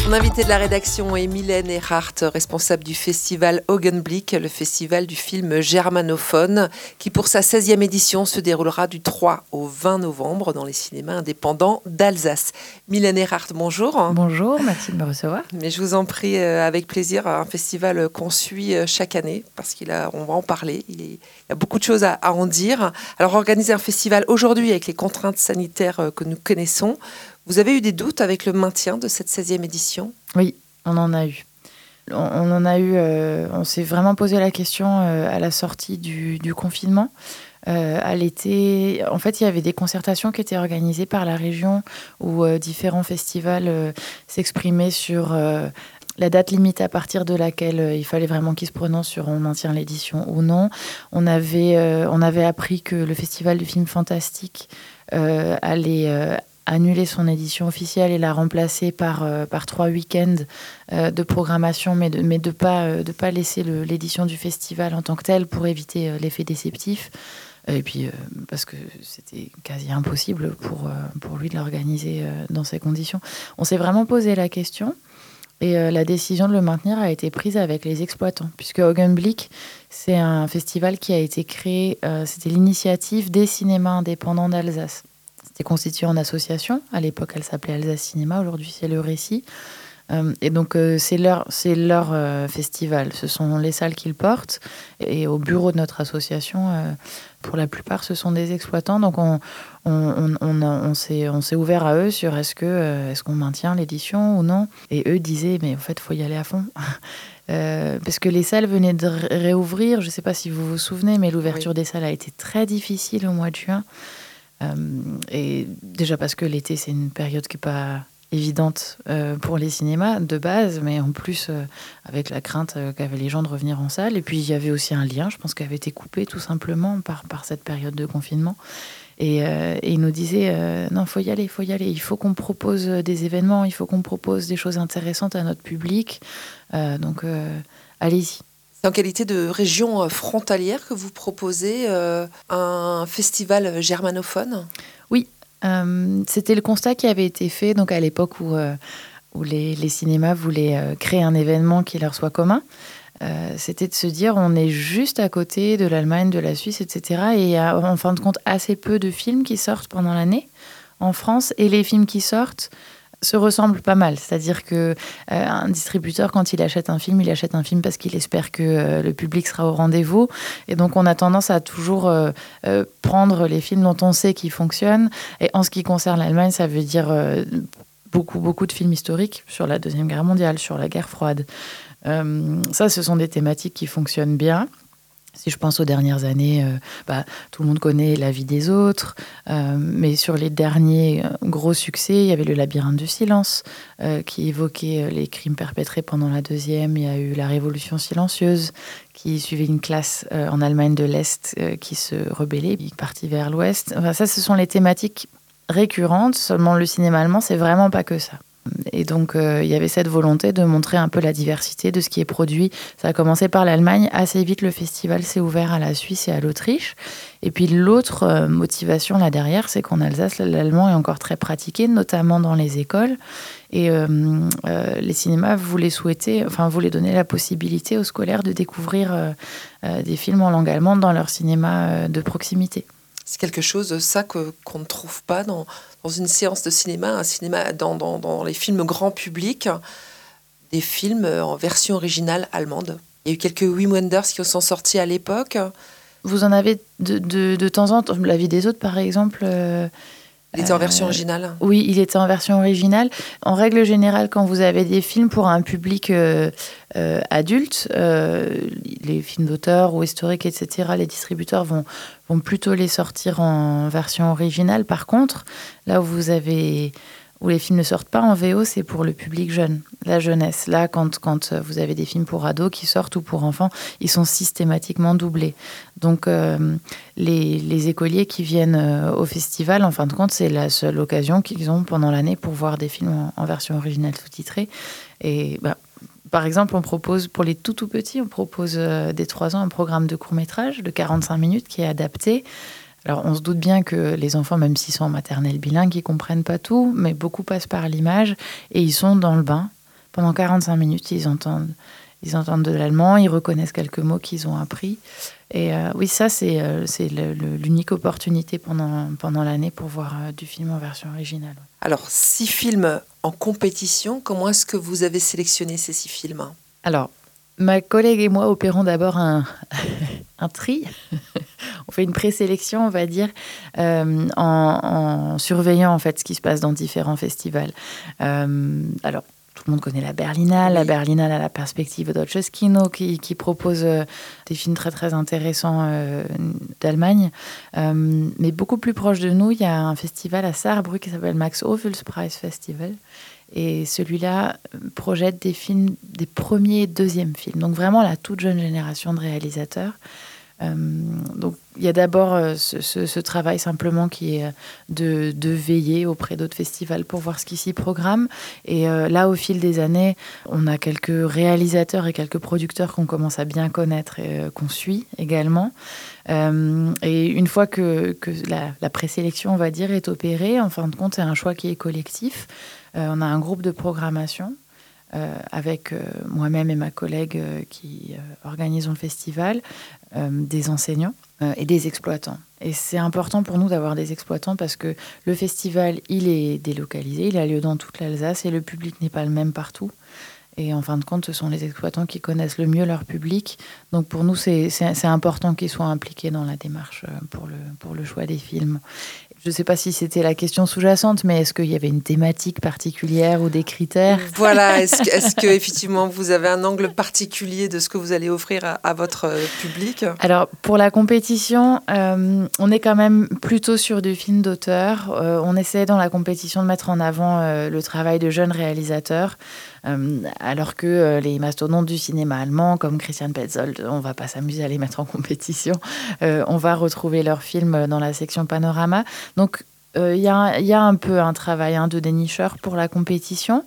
Mon invité de la rédaction est Mylène Erhardt, responsable du festival Augenblick, le festival du film germanophone, qui pour sa 16e édition se déroulera du 3 au 20 novembre dans les cinémas indépendants d'Alsace. Mylène Erhardt, bonjour. Bonjour, merci de me recevoir. Mais je vous en prie, avec plaisir, un festival qu'on suit chaque année, parce on va en parler, il y a beaucoup de choses à en dire. Alors organiser un festival aujourd'hui avec les contraintes sanitaires que nous connaissons, vous avez eu des doutes avec le maintien de cette 16e édition ? Oui, on en a eu. On s'est vraiment posé la question à la sortie du confinement. À l'été, en fait, il y avait des concertations qui étaient organisées par la région où différents festivals s'exprimaient sur la date limite à partir de laquelle il fallait vraiment qu'ils se prononcent sur on maintient l'édition ou non. On avait appris que le festival du film fantastique allait annuler son édition officielle et la remplacer par 3 week-ends de programmation, mais de pas laisser l'édition du festival en tant que telle pour éviter l'effet déceptif. Et puis, parce que c'était quasi impossible pour lui de l'organiser dans ces conditions. On s'est vraiment posé la question et la décision de le maintenir a été prise avec les exploitants, puisque Augenblick, c'est un festival qui a été créé, c'était l'initiative des cinémas indépendants d'Alsace. C'était constitué en association. À l'époque, elle s'appelait Alsace Cinéma. Aujourd'hui, c'est Le Récit. Et donc, c'est leur festival. Ce sont les salles qu'ils portent. Et au bureau de notre association, pour la plupart, ce sont des exploitants. Donc, on s'est ouvert à eux sur est-ce qu'on maintient l'édition ou non. Et eux disaient, mais en fait, il faut y aller à fond. Parce que les salles venaient de réouvrir. Je ne sais pas si vous vous souvenez, mais l'ouverture des salles a été très difficile au mois de juin. Et déjà parce que l'été, c'est une période qui n'est pas évidente pour les cinémas de base, mais en plus avec la crainte qu'avaient les gens de revenir en salle. Et puis il y avait aussi un lien, je pense, qui avait été coupé tout simplement par cette période de confinement. Et il nous disait non, faut y aller, il faut qu'on propose des événements, il faut qu'on propose des choses intéressantes à notre public. Donc allez-y. C'est en qualité de région frontalière que vous proposez un festival germanophone ? Oui, c'était le constat qui avait été fait donc à l'époque où les cinémas voulaient créer un événement qui leur soit commun. C'était de se dire on est juste à côté de l'Allemagne, de la Suisse, etc. Et il y a en fin de compte assez peu de films qui sortent pendant l'année en France. Et les films qui sortent se ressemblent pas mal. C'est-à-dire qu'un distributeur, quand il achète un film parce qu'il espère que le public sera au rendez-vous. Et donc, on a tendance à toujours prendre les films dont on sait qu'ils fonctionnent. Et en ce qui concerne l'Allemagne, ça veut dire beaucoup de films historiques sur la Deuxième Guerre mondiale, sur la guerre froide. Ça, ce sont des thématiques qui fonctionnent bien. Si je pense aux dernières années, tout le monde connaît La vie des autres, mais sur les derniers gros succès, il y avait Le labyrinthe du silence, qui évoquait les crimes perpétrés pendant la Deuxième. Il y a eu La révolution silencieuse, qui suivait une classe en Allemagne de l'Est qui se rebellait, qui partit vers l'Ouest. Enfin, ça, ce sont les thématiques récurrentes. Seulement, le cinéma allemand, c'est vraiment pas que ça. Et donc, il y avait cette volonté de montrer un peu la diversité de ce qui est produit. Ça a commencé par l'Allemagne. Assez vite, le festival s'est ouvert à la Suisse et à l'Autriche. Et puis, l'autre motivation là derrière, c'est qu'en Alsace, l'allemand est encore très pratiqué, notamment dans les écoles. Et les cinémas voulaient donner la possibilité aux scolaires de découvrir des films en langue allemande dans leur cinéma de proximité. C'est quelque chose, ça, qu'on ne trouve pas dans une séance de cinéma, dans les films grand public, des films en version originale allemande. Il y a eu quelques Wim Wenders qui sont sortis à l'époque. Vous en avez de temps en temps. La vie des autres, par exemple. Il était en version originale ? Oui, il était en version originale. En règle générale, quand vous avez des films pour un public adulte, les films d'auteur ou historiques, etc., les distributeurs vont plutôt les sortir en version originale. Par contre, là où les films ne sortent pas en VO, c'est pour le public jeune, la jeunesse. Là, quand vous avez des films pour ados qui sortent ou pour enfants, ils sont systématiquement doublés. Donc, les écoliers qui viennent au festival, en fin de compte, c'est la seule occasion qu'ils ont pendant l'année pour voir des films en version originale sous-titrée. Et par exemple, on propose, pour les tout petits, on propose dès 3 ans un programme de court-métrage de 45 minutes qui est adapté. Alors, on se doute bien que les enfants, même s'ils sont en maternelle bilingue, ils ne comprennent pas tout, mais beaucoup passent par l'image et ils sont dans le bain Pendant 45 minutes, ils entendent de l'allemand, ils reconnaissent quelques mots qu'ils ont appris. Et oui, ça, c'est l'unique opportunité pendant l'année pour voir du film en version originale. Alors, 6 films en compétition, comment est-ce que vous avez sélectionné ces 6 films ? Alors, ma collègue et moi opérons d'abord un tri. On fait une présélection, on va dire, en surveillant en fait ce qui se passe dans différents festivals. Alors, tout le monde connaît la Berlinale. La Berlinale a la perspective Deutsches Kino qui propose des films très très intéressants d'Allemagne. Mais beaucoup plus proche de nous, il y a un festival à Saarbrück qui s'appelle Max Ophüls Preis Festival. Et celui-là projette des films, des premiers et deuxièmes films. Donc vraiment la toute jeune génération de réalisateurs. Donc il y a d'abord ce travail simplement qui est de veiller auprès d'autres festivals pour voir ce qui s'y programme. Et là, au fil des années, on a quelques réalisateurs et quelques producteurs qu'on commence à bien connaître et qu'on suit également. Et une fois que la présélection, on va dire, est opérée, en fin de compte, c'est un choix qui est collectif. On a un groupe de programmation avec moi-même et ma collègue qui organisons le festival, des enseignants et des exploitants. Et c'est important pour nous d'avoir des exploitants parce que le festival, il est délocalisé, il a lieu dans toute l'Alsace et le public n'est pas le même partout. Et en fin de compte, ce sont les exploitants qui connaissent le mieux leur public. Donc pour nous, c'est important qu'ils soient impliqués dans la démarche pour le choix des films. Je ne sais pas si c'était la question sous-jacente, mais est-ce qu'il y avait une thématique particulière ou des critères ? Voilà, est-ce que effectivement vous avez un angle particulier de ce que vous allez offrir à votre public ? Alors, pour la compétition, on est quand même plutôt sur du film d'auteur. On essaie dans la compétition de mettre en avant le travail de jeunes réalisateurs, alors que les mastodontes du cinéma allemand, comme Christian Petzold, on ne va pas s'amuser à les mettre en compétition. On va retrouver leurs films dans la section Panorama. Donc, il y a un peu un travail de dénicheur pour la compétition,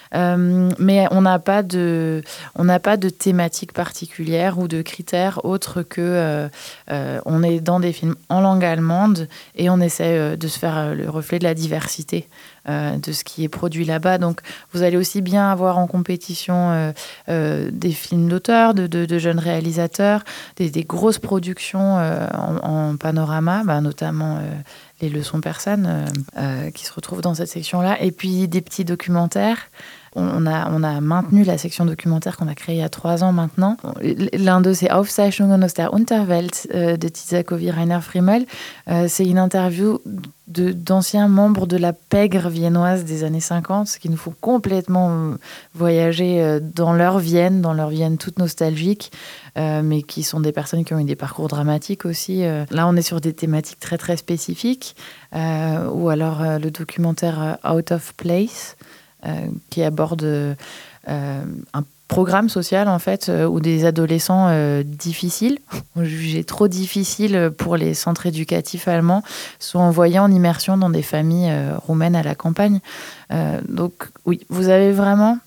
mais on n'a pas de thématique particulière ou de critères autres que on est dans des films en langue allemande et on essaie de se faire le reflet de la diversité de ce qui est produit là-bas. Donc, vous allez aussi bien avoir en compétition des films d'auteurs, de jeunes réalisateurs, des grosses productions en panorama, notamment les leçons persanes qui se retrouvent dans cette section-là, et puis des petits documentaires. On a maintenu la section documentaire qu'on a créée il y a 3 ans maintenant. L'un d'eux, c'est Aufzeichnungen aus der Unterwelt de Tisakovi Rainer Frimmel. C'est une interview d'anciens membres de la pègre viennoise des années 50 qui nous font complètement voyager dans leur Vienne toute nostalgique, mais qui sont des personnes qui ont eu des parcours dramatiques aussi. Là, on est sur des thématiques très, très spécifiques. Ou alors le documentaire Out of Place, qui aborde un programme social, en fait, où des adolescents difficiles, jugés trop difficiles pour les centres éducatifs allemands, sont envoyés en immersion dans des familles roumaines à la campagne. Donc, oui, vous avez vraiment...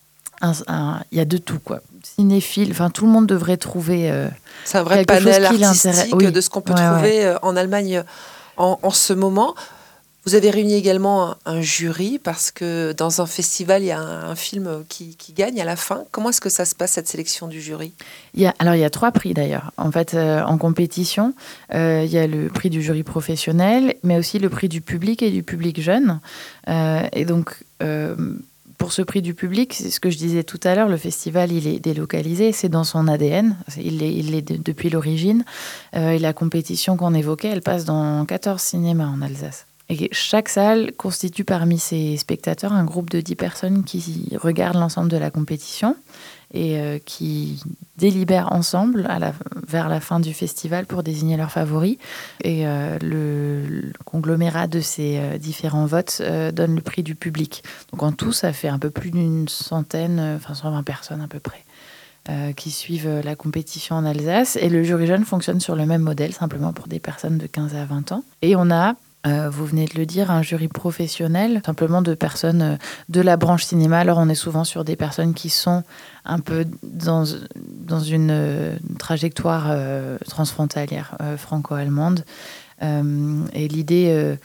Il y a de tout, quoi. Cinéphile, enfin, tout le monde devrait trouver c'est un vrai panel artistique de ce qu'on peut trouver en Allemagne en ce moment. Vous avez réuni également un jury parce que dans un festival, il y a un film qui gagne à la fin. Comment est-ce que ça se passe, cette sélection du jury ? Il y a 3 prix d'ailleurs. En fait, en compétition, il y a le prix du jury professionnel, mais aussi le prix du public et du public jeune. Et donc, pour ce prix du public, c'est ce que je disais tout à l'heure, le festival, il est délocalisé, c'est dans son ADN, il l'est depuis l'origine. Et la compétition qu'on évoquait, elle passe dans 14 cinémas en Alsace. Et chaque salle constitue parmi ses spectateurs un groupe de 10 personnes qui regardent l'ensemble de la compétition et qui délibèrent ensemble vers la fin du festival pour désigner leurs favoris. Et le conglomérat de ces différents votes donne le prix du public. Donc en tout, ça fait un peu plus d'une centaine, 120 personnes à peu près, qui suivent la compétition en Alsace. Et le jury jeune fonctionne sur le même modèle, simplement pour des personnes de 15 à 20 ans. Et on a... vous venez de le dire, un jury professionnel, simplement de personnes de la branche cinéma. Alors, on est souvent sur des personnes qui sont un peu dans une trajectoire transfrontalière franco-allemande. Et l'idée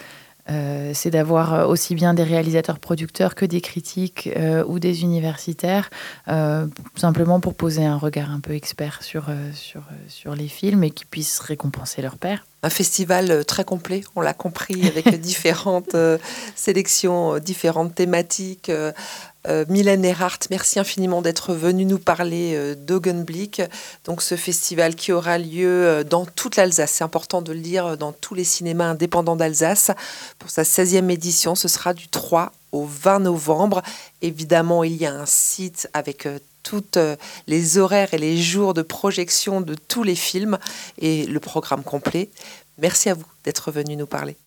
C'est d'avoir aussi bien des réalisateurs-producteurs que des critiques ou des universitaires, simplement pour poser un regard un peu expert sur les films et qu'ils puissent récompenser leur pairs. Un festival très complet, on l'a compris, avec différentes sélections, différentes thématiques. Mylène Erhardt, merci infiniment d'être venue nous parler d'Augenblick. Donc ce festival qui aura lieu dans toute l'Alsace, c'est important de le dire, dans tous les cinémas indépendants d'Alsace. Pour sa 16e édition, ce sera du 3 au 20 novembre. Évidemment, il y a un site avec toutes les horaires et les jours de projection de tous les films et le programme complet. Merci à vous d'être venu nous parler.